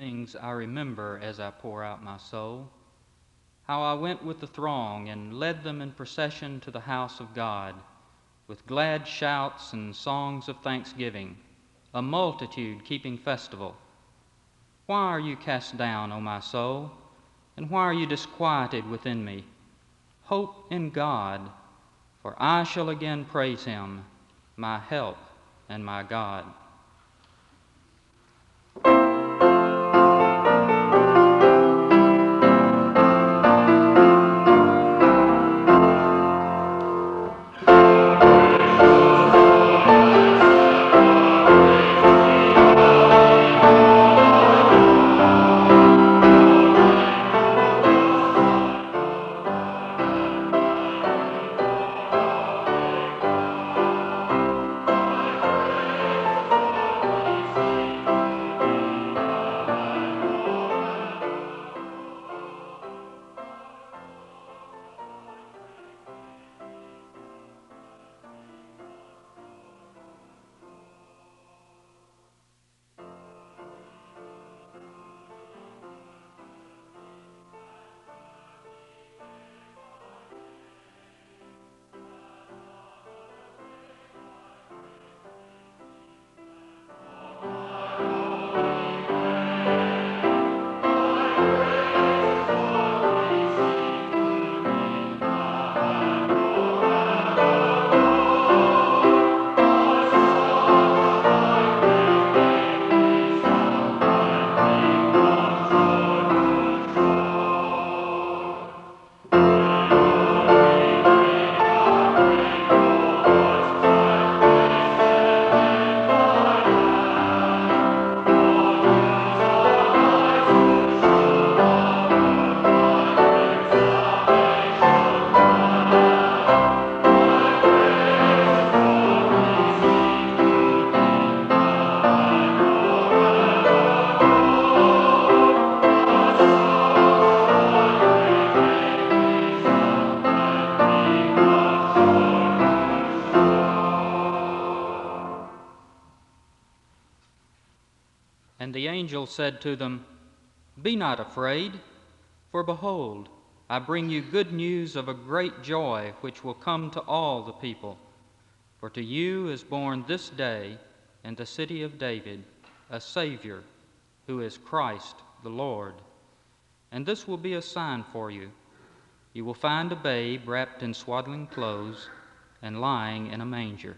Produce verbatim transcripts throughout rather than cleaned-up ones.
things I remember as I pour out my soul, how I went with the throng and led them in procession to the house of God, with glad shouts and songs of thanksgiving, a multitude keeping festival. Why are you cast down, O my soul, and why are you disquieted within me? Hope in God, for I shall again praise him, my help and my God. And the angel said to them, Be not afraid, for behold, I bring you good news of a great joy which will come to all the people. For to you is born this day in the city of David a Savior, who is Christ the Lord. And this will be a sign for you. You will find a babe wrapped in swaddling clothes and lying in a manger.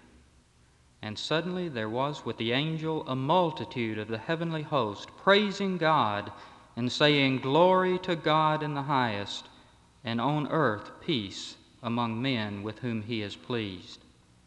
And suddenly there was with the angel a multitude of the heavenly host, praising God and saying, Glory to God in the highest, and on earth peace among men with whom he is pleased.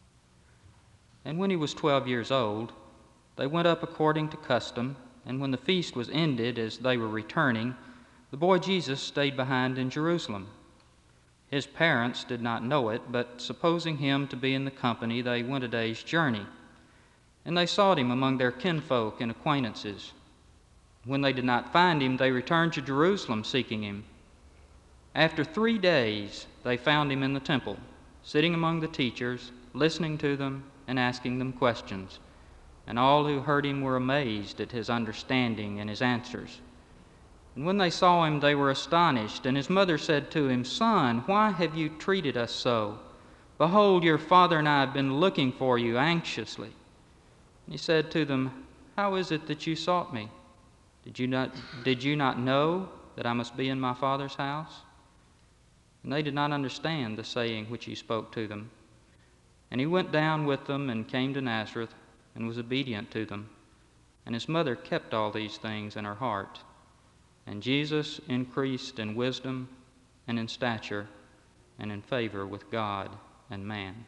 And when he was twelve years old, they went up according to custom, and when the feast was ended, as they were returning, the boy Jesus stayed behind in Jerusalem. His parents did not know it, but supposing him to be in the company, they went a day's journey. And they sought him among their kinfolk and acquaintances. When they did not find him, they returned to Jerusalem seeking him. After three days, they found him in the temple, sitting among the teachers, listening to them and asking them questions. And all who heard him were amazed at his understanding and his answers. And when they saw him, they were astonished. And his mother said to him, Son, why have you treated us so? Behold, your father and I have been looking for you anxiously. And he said to them, How is it that you sought me? Did you not, did you not know that I must be in my Father's house? And they did not understand the saying which he spoke to them. And he went down with them and came to Nazareth and was obedient to them. And his mother kept all these things in her heart. And Jesus increased in wisdom and in stature and in favor with God and man.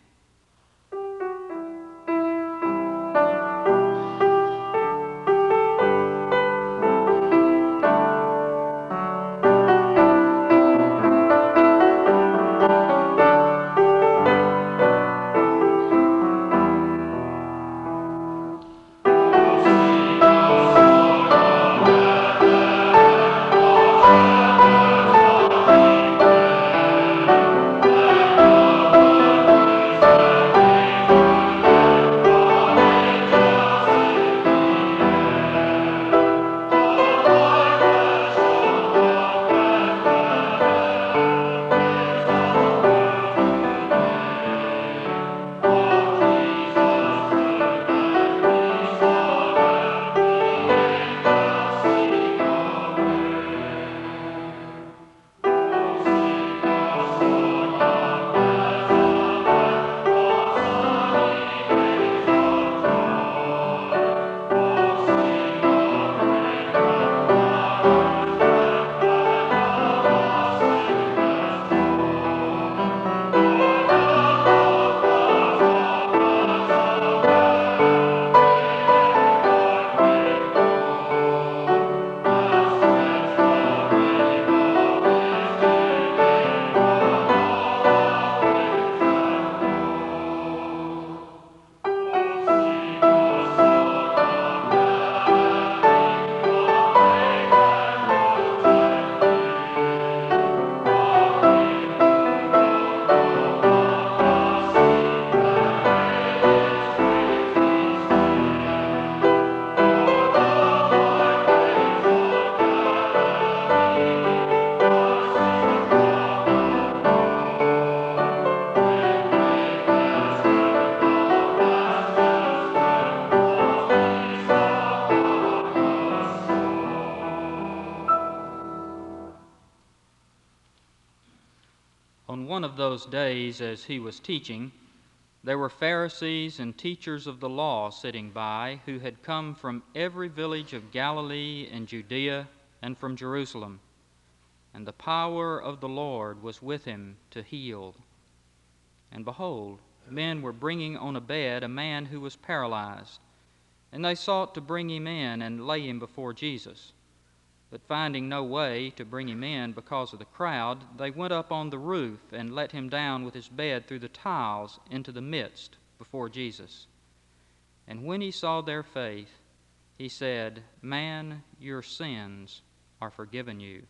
one of those days, as he was teaching, there were Pharisees and teachers of the law sitting by, who had come from every village of Galilee and Judea and from Jerusalem. And the power of the Lord was with him to heal. And behold, men were bringing on a bed a man who was paralyzed. And they sought to bring him in and lay him before Jesus. But finding no way to bring him in because of the crowd, they went up on the roof and let him down with his bed through the tiles into the midst before Jesus. And when he saw their faith, he said, "Man, your sins are forgiven you."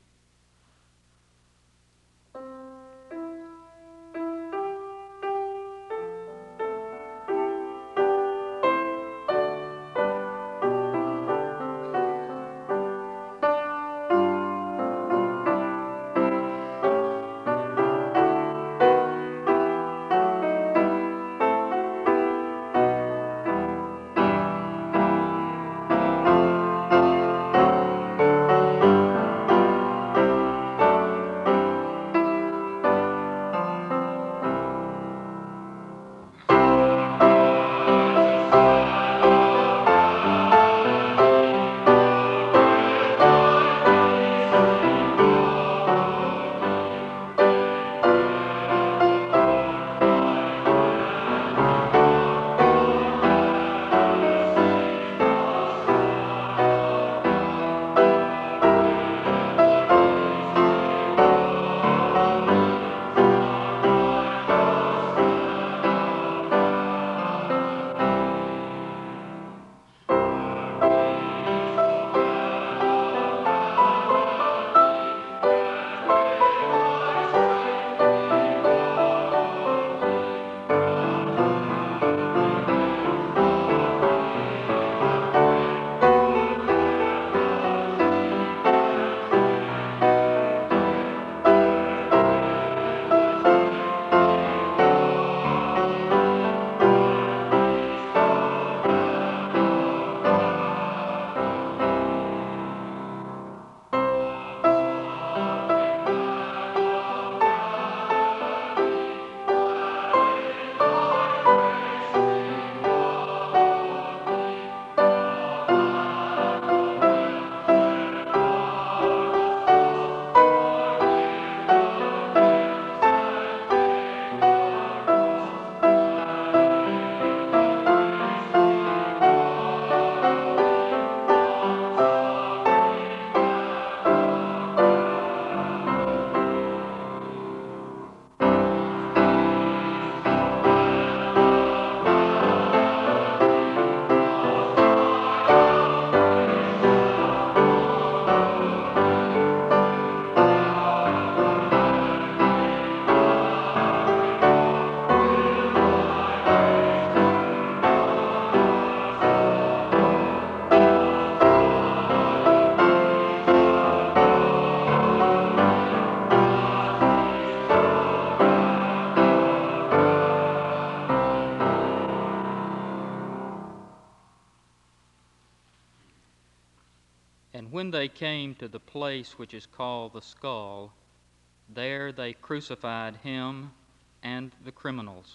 And when they came to the place which is called the Skull, there they crucified him and the criminals,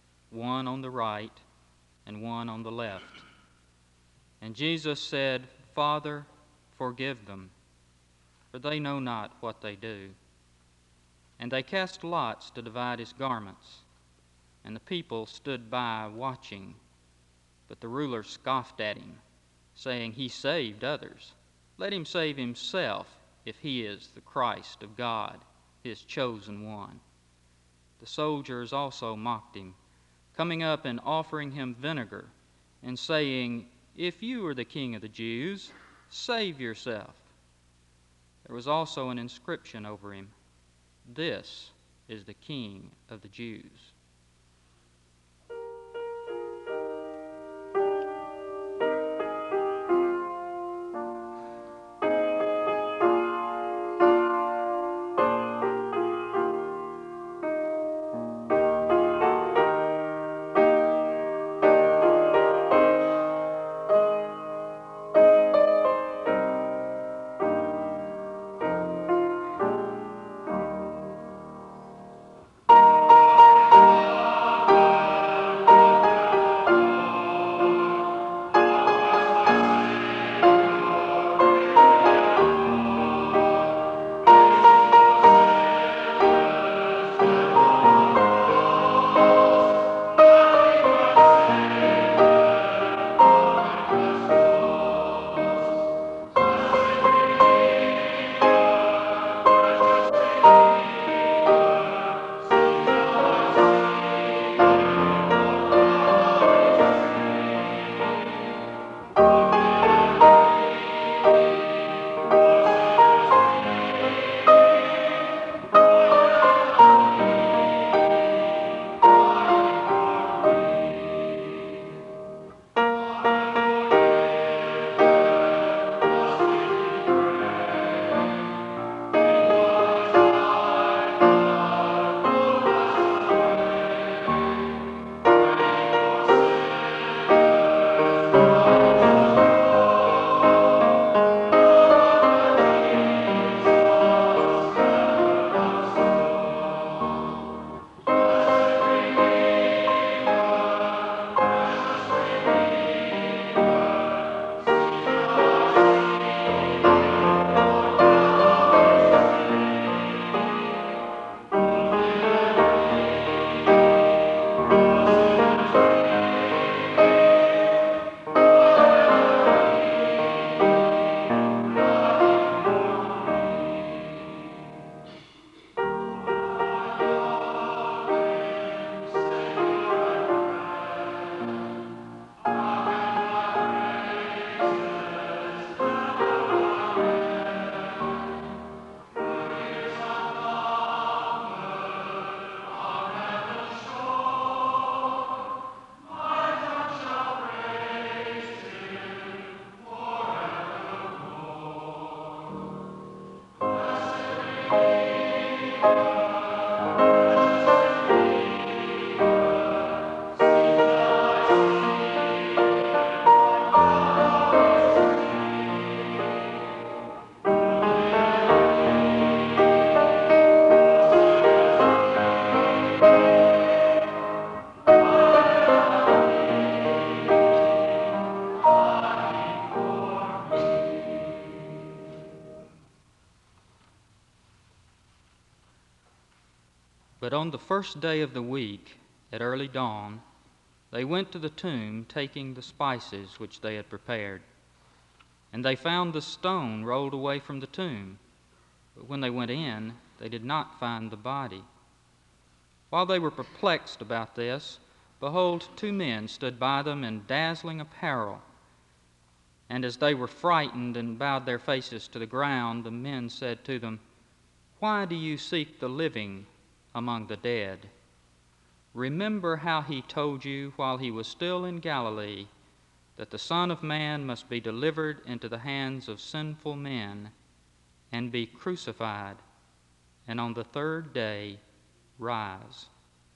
one on the right and one on the left. And Jesus said, "Father, forgive them, for they know not what they do." And they cast lots to divide his garments. And the people stood by watching. But the ruler scoffed at him, saying, "He saved others. Let him save himself, if he is the Christ of God, his chosen one." The soldiers also mocked him, coming up and offering him vinegar, and saying, "If you are the king of the Jews, save yourself." There was also an inscription over him, "This is the King of the Jews." But on the first day of the week, at early dawn, they went to the tomb, taking the spices which they had prepared. And they found the stone rolled away from the tomb. But when they went in, they did not find the body. While they were perplexed about this, behold, two men stood by them in dazzling apparel. And as they were frightened and bowed their faces to the ground, the men said to them, "Why do you seek the living among the dead? Remember how he told you while he was still in Galilee that the Son of Man must be delivered into the hands of sinful men and be crucified, and on the third day rise."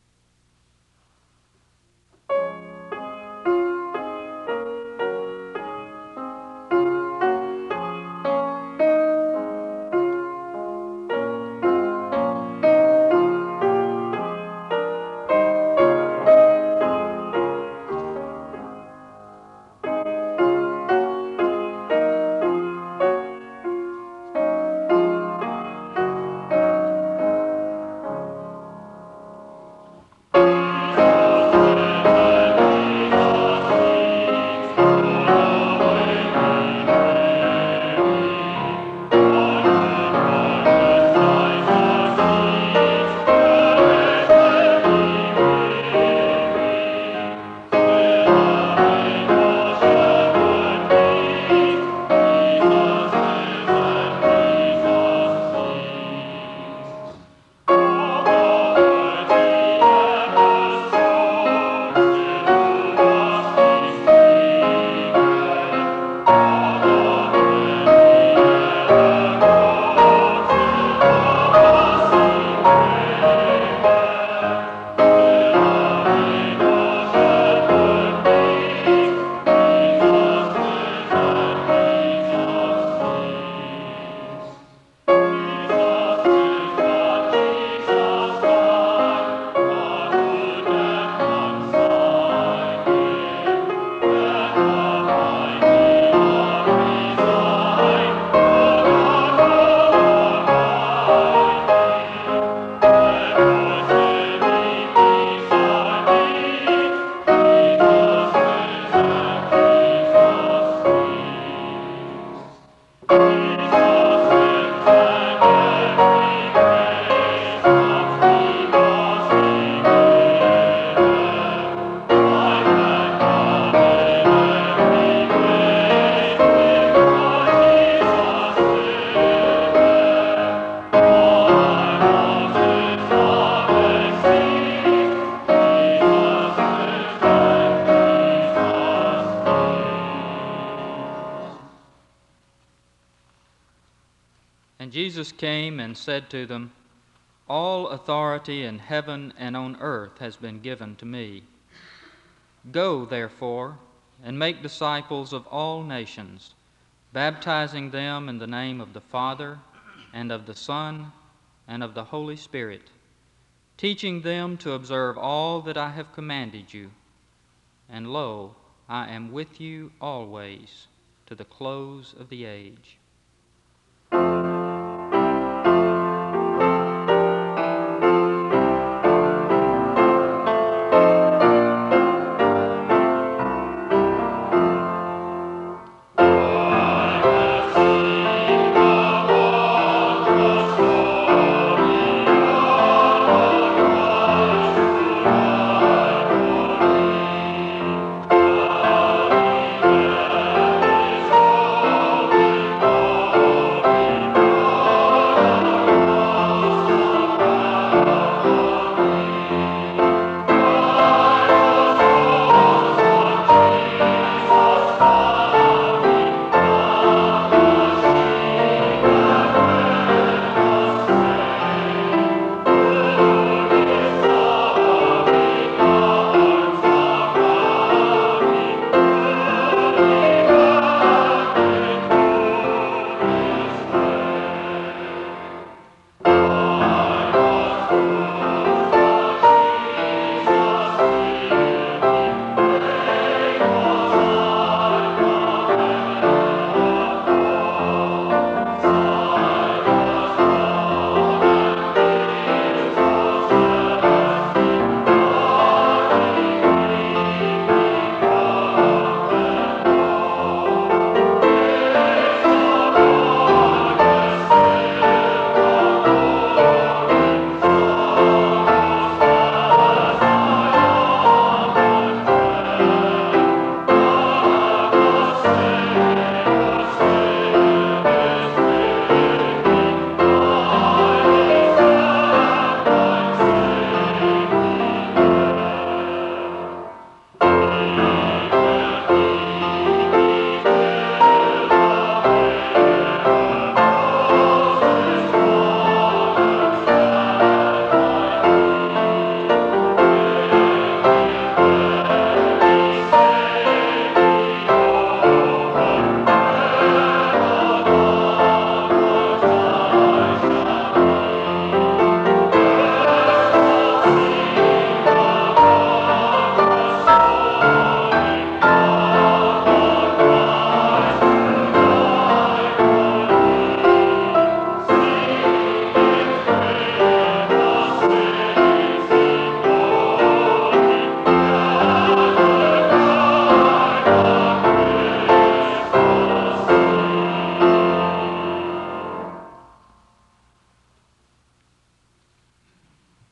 And Jesus came and said to them, "All authority in heaven and on earth has been given to me. Go, therefore, and make disciples of all nations, baptizing them in the name of the Father, and of the Son, and of the Holy Spirit, teaching them to observe all that I have commanded you. And lo, I am with you always to the close of the age." Thank you.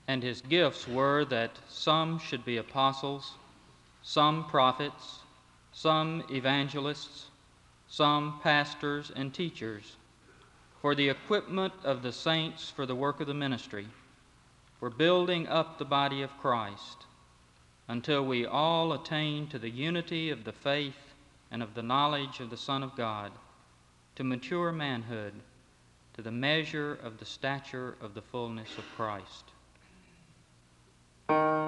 And his gifts were that some should be apostles, some prophets, some evangelists, some pastors and teachers, for the equipment of the saints for the work of the ministry, for building up the body of Christ, until we all attain to the unity of the faith and of the knowledge of the Son of God, to mature manhood, to the measure of the stature of the fullness of Christ.